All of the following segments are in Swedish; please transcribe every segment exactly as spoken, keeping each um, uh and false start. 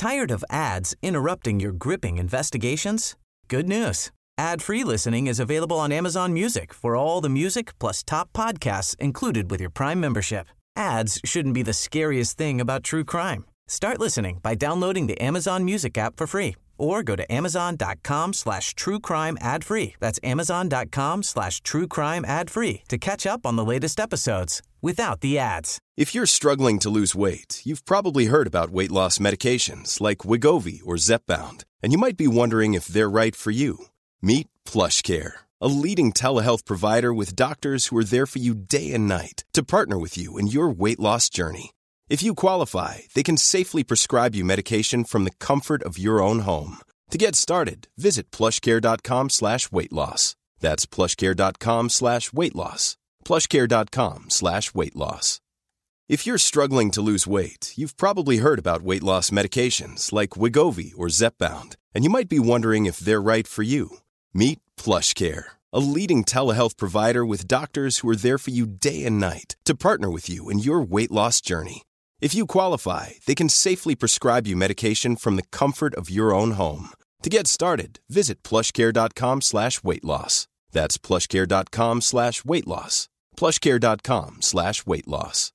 Tired of ads interrupting your gripping investigations? Good news. Ad-free listening is available on Amazon Music for all the music plus top podcasts included with your Prime membership. Ads shouldn't be the scariest thing about true crime. Start listening by downloading the Amazon Music app for free or go to amazon.com slash true crime ad free. That's amazon.com slash true crime ad free to catch up on the latest episodes without the ads. If you're struggling to lose weight, you've probably heard about weight loss medications like Wegovy or Zepbound, and you might be wondering if they're right for you. Meet PlushCare, a leading telehealth provider with doctors who are there for you day and night to partner with you in your weight loss journey. If you qualify, they can safely prescribe you medication from the comfort of your own home. To get started, visit plushcare.com slash weight loss. That's plushcare.com slash weight loss. plushcare.com slash weight loss. If you're struggling to lose weight, you've probably heard about weight loss medications like Wegovy or Zepbound, and you might be wondering if they're right for you. Meet PlushCare, a leading telehealth provider with doctors who are there for you day and night to partner with you in your weight loss journey. If you qualify, they can safely prescribe you medication from the comfort of your own home. To get started, visit plushcare.com slash weight loss. That's plushcare.com slash weight loss. plushcare.com slash weight loss.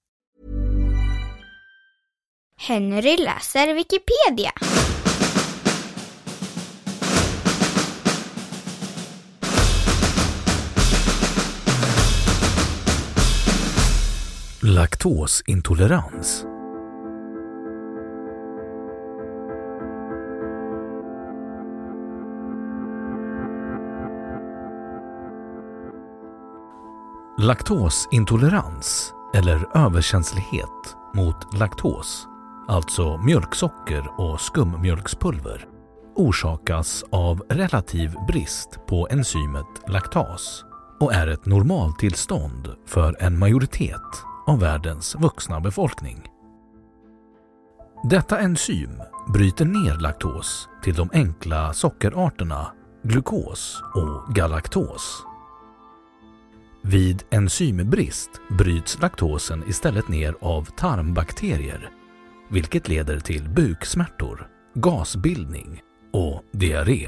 Henry läser Wikipedia. Laktosintolerans. Laktosintolerans eller överkänslighet mot laktos, alltså mjölksocker och skummjölkspulver, orsakas av relativ brist på enzymet laktas och är ett normaltillstånd för en majoritet av världens vuxna befolkning. Detta enzym bryter ner laktos till de enkla sockerarterna glukos och galaktos. Vid enzymbrist bryts laktosen istället ner av tarmbakterier, vilket leder till buksmärtor, gasbildning och diarré.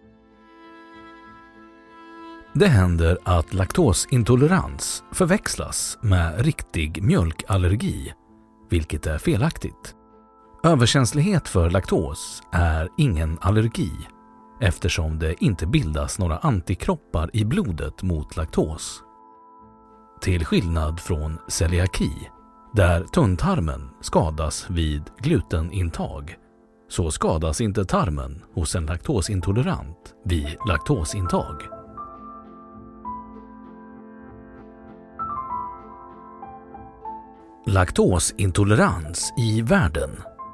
Det händer att laktosintolerans förväxlas med riktig mjölkallergi, vilket är felaktigt. Överkänslighet för laktos är ingen allergi eftersom det inte bildas några antikroppar i blodet mot laktos. Till skillnad från celiaki, där tunntarmen skadas vid glutenintag, så skadas inte tarmen hos en laktosintolerant vid laktosintag. Laktosintolerans i världen.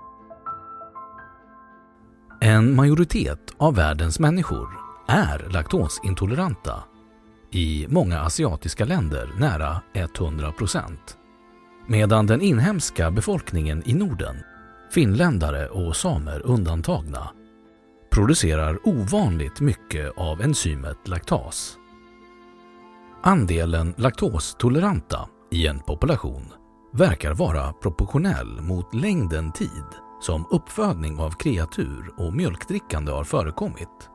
En majoritet av världens människor är laktosintoleranta. I många asiatiska länder nära hundra procent. Medan den inhemska befolkningen i Norden, finländare och samer undantagna, producerar ovanligt mycket av enzymet laktas. Andelen laktostoleranta i en population verkar vara proportionell mot längden tid som uppfödning av kreatur och mjölkdrickande har förekommit.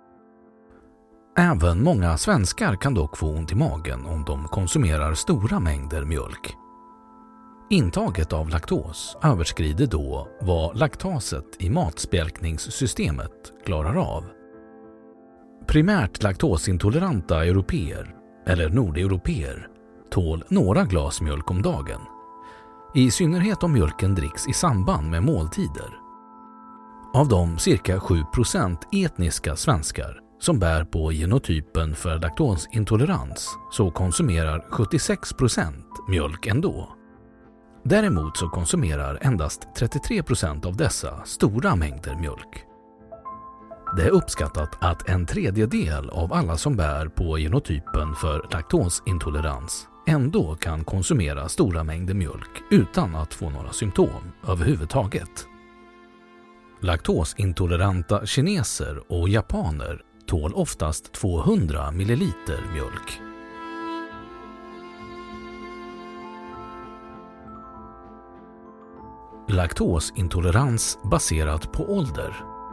Även många svenskar kan dock få ont i magen om de konsumerar stora mängder mjölk. Intaget av laktos överskrider då vad laktaset i matspjälkningssystemet klarar av. Primärt laktosintoleranta europeer eller nordeuropeer tål några glas mjölk om dagen, i synnerhet om mjölken dricks i samband med måltider. Av de cirka sju procent etniska svenskar som bär på genotypen för laktosintolerans så konsumerar sjuttiosex procent mjölk ändå. Däremot så konsumerar endast trettiotre procent av dessa stora mängder mjölk. Det är uppskattat att en tredjedel av alla som bär på genotypen för laktosintolerans ändå kan konsumera stora mängder mjölk utan att få några symptom överhuvudtaget. Laktosintoleranta kineser och japaner tål oftast tvåhundra milliliter mjölk. Laktosintolerans baserat på ålder.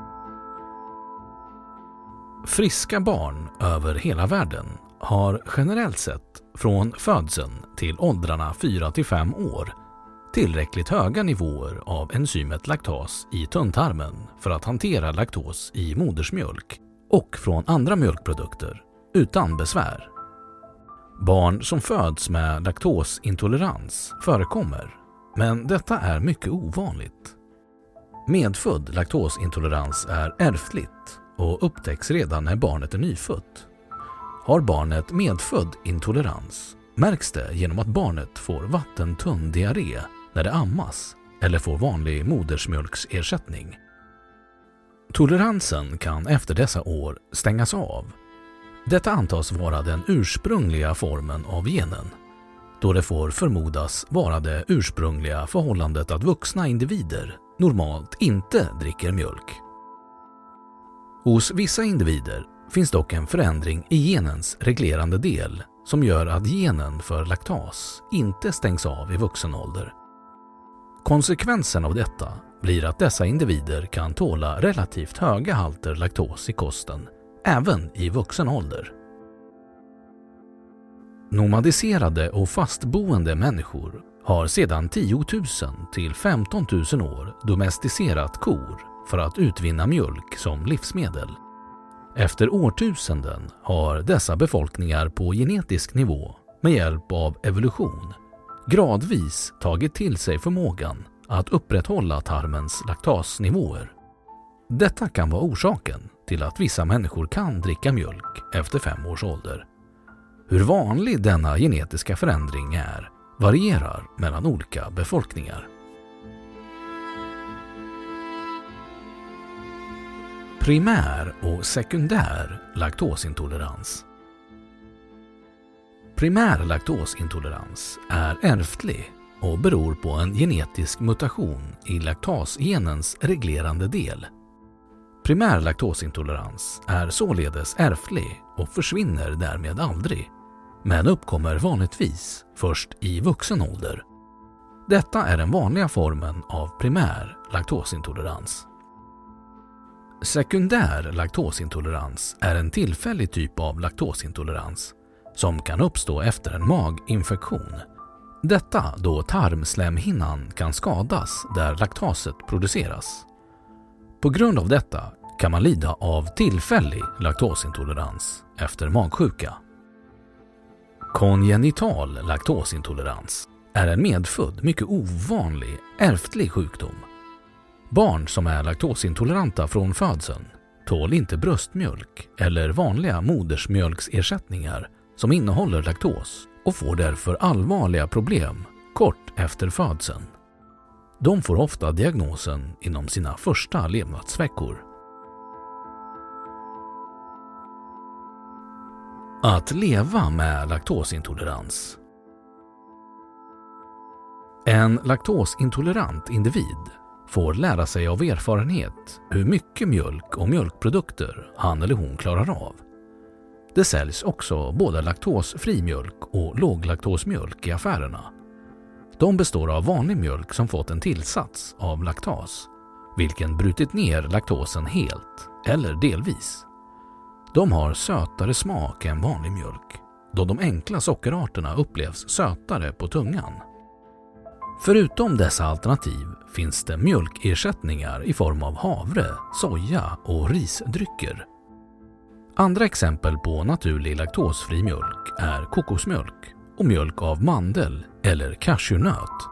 Friska barn över hela världen har generellt sett från födseln till åldrarna fyra till fem år tillräckligt höga nivåer av enzymet laktas i tunntarmen för att hantera laktos i modersmjölk och från andra mjölkprodukter utan besvär. Barn som föds med laktosintolerans förekommer, men detta är mycket ovanligt. Medfödd laktosintolerans är ärftligt och upptäcks redan när barnet är nyfött. Har barnet medfödd intolerans märks det genom att barnet får vattentunn diarré när det ammas eller får vanlig modersmjölksersättning. Toleransen kan efter dessa år stängas av. Detta antas vara den ursprungliga formen av genen, då det får förmodas vara det ursprungliga förhållandet att vuxna individer normalt inte dricker mjölk. Hos vissa individer finns dock en förändring i genens reglerande del som gör att genen för laktas inte stängs av i vuxen ålder. Konsekvensen av detta blir att dessa individer kan tåla relativt höga halter laktos i kosten även i vuxen ålder. Nomadiserade och fastboende människor har sedan tio tusen till femton tusen år domesticerat kor för att utvinna mjölk som livsmedel. Efter årtusenden har dessa befolkningar på genetisk nivå med hjälp av evolution gradvis tagit till sig förmågan att upprätthålla tarmens laktasnivåer. Detta kan vara orsaken till att vissa människor kan dricka mjölk efter fem års ålder. Hur vanlig denna genetiska förändring är varierar mellan olika befolkningar. Primär och sekundär laktosintolerans. Primär laktosintolerans är ärftlig och beror på en genetisk mutation i laktasgenens reglerande del. Primär laktosintolerans är således ärftlig och försvinner därmed aldrig, men uppkommer vanligtvis först i vuxen ålder. Detta är den vanliga formen av primär laktosintolerans. Sekundär laktosintolerans är en tillfällig typ av laktosintolerans som kan uppstå efter en maginfektion. Detta då tarmslemhinnan kan skadas där laktaset produceras. På grund av detta kan man lida av tillfällig laktosintolerans efter magsjuka. Kongenital laktosintolerans är en medfödd, mycket ovanlig, ärftlig sjukdom. Barn som är laktosintoleranta från födseln tål inte bröstmjölk eller vanliga modersmjölksersättningar som innehåller laktos och får därför allvarliga problem kort efter födseln. De får ofta diagnosen inom sina första levnadsveckor. Att leva med laktosintolerans. En laktosintolerant individ får lära sig av erfarenhet hur mycket mjölk och mjölkprodukter han eller hon klarar av. Det säljs också både laktosfri mjölk och låglaktosmjölk i affärerna. De består av vanlig mjölk som fått en tillsats av laktas, vilken brutit ner laktosen helt eller delvis. De har sötare smak än vanlig mjölk, då de enkla sockerarterna upplevs sötare på tungan. Förutom dessa alternativ finns det mjölkersättningar i form av havre, soja och risdrycker. Andra exempel på naturlig laktosfri mjölk är kokosmjölk och mjölk av mandel eller cashewnöt.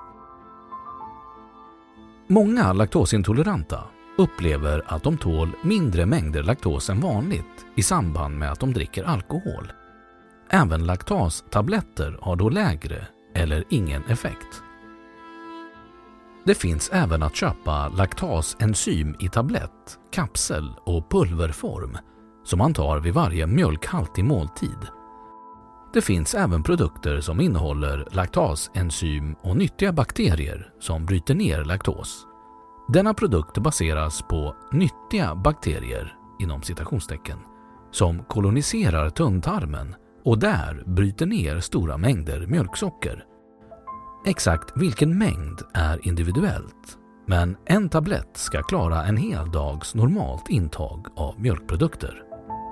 Många laktosintoleranta upplever att de tål mindre mängder laktos än vanligt i samband med att de dricker alkohol. Även laktastabletter har då lägre eller ingen effekt. Det finns även att köpa laktasenzym i tablett, kapsel och pulverform som man tar vid varje mjölkhaltig måltid. Det finns även produkter som innehåller laktasenzym och nyttiga bakterier som bryter ner laktos. Denna produkt baseras på nyttiga bakterier inom citationstecken som koloniserar tunntarmen och där bryter ner stora mängder mjölksocker. Exakt vilken mängd är individuellt men en tablett ska klara en hel dags normalt intag av mjölkprodukter.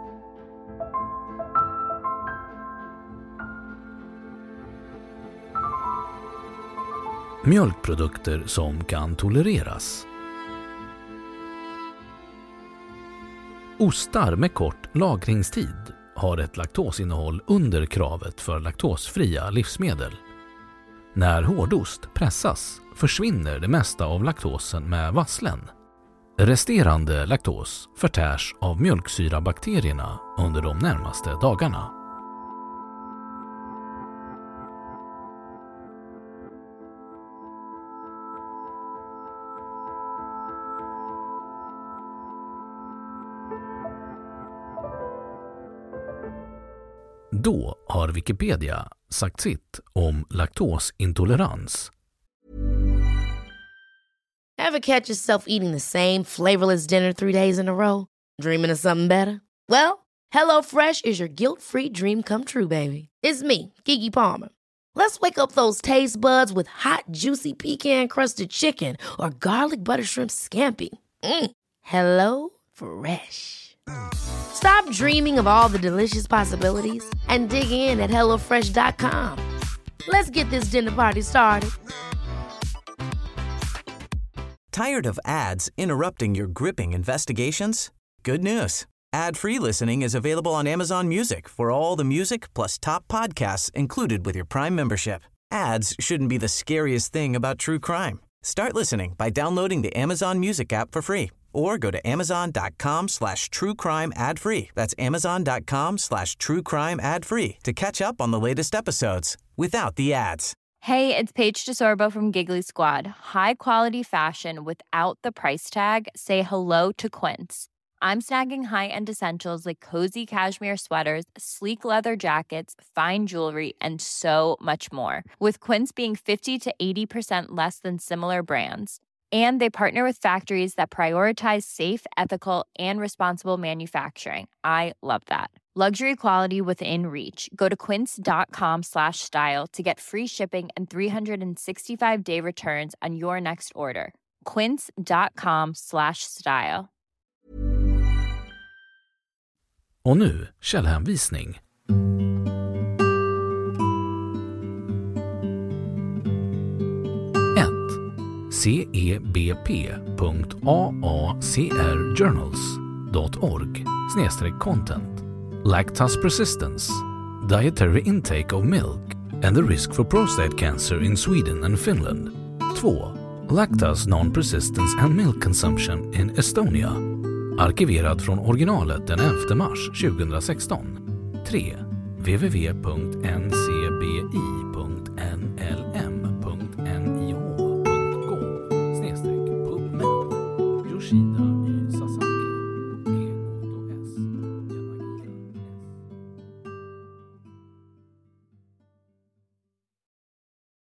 Mjölkprodukter som kan tolereras. Ostar med kort lagringstid har ett laktosinnehåll under kravet för laktosfria livsmedel. När hårdost pressas försvinner det mesta av laktosen med vasslen. Resterande laktos förtärs av mjölksyrabakterierna under de närmaste dagarna. Då har Wikipedia sagt sitt om laktosintolerans. Ever catch yourself eating the same flavorless dinner three days in a row? Dreaming of something better? Well, HelloFresh is your guilt-free dream come true, baby. It's me, Keke Palmer. Let's wake up those taste buds with hot, juicy pecan-crusted chicken or garlic butter shrimp scampi. Mm. Hello Fresh. Stop dreaming of all the delicious possibilities and dig in at hello fresh dot com. Let's get this dinner party started. Tired of ads interrupting your gripping investigations? Good news. Ad-free listening is available on Amazon Music for all the music plus top podcasts included with your Prime membership. Ads shouldn't be the scariest thing about true crime. Start listening by downloading the Amazon Music app for free or go to amazon.com slash true crime ad free. That's amazon.com slash true crime ad free to catch up on the latest episodes without the ads. Hey, it's Paige DeSorbo from Giggly Squad. High quality fashion without the price tag. Say hello to Quince. I'm snagging high-end essentials like cozy cashmere sweaters, sleek leather jackets, fine jewelry, and so much more. With Quince being fifty to eighty percent less than similar brands. And they partner with factories that prioritize safe, ethical, and responsible manufacturing. I love that. Luxury quality within reach. Go to quince.com slash style to get free shipping and three sixty-five day returns on your next order. Quince.com slash style. Och nu källhänvisning. c e b p punkt a a c r journals dot org slash content. Lactose persistence, dietary intake of milk and the risk for prostate cancer in Sweden and Finland. two. Lactose non-persistence and milk consumption in Estonia. Arkiverad från originalet den elfte mars tjugohundrasexton. tre. w w w punkt n c b i punkt n l m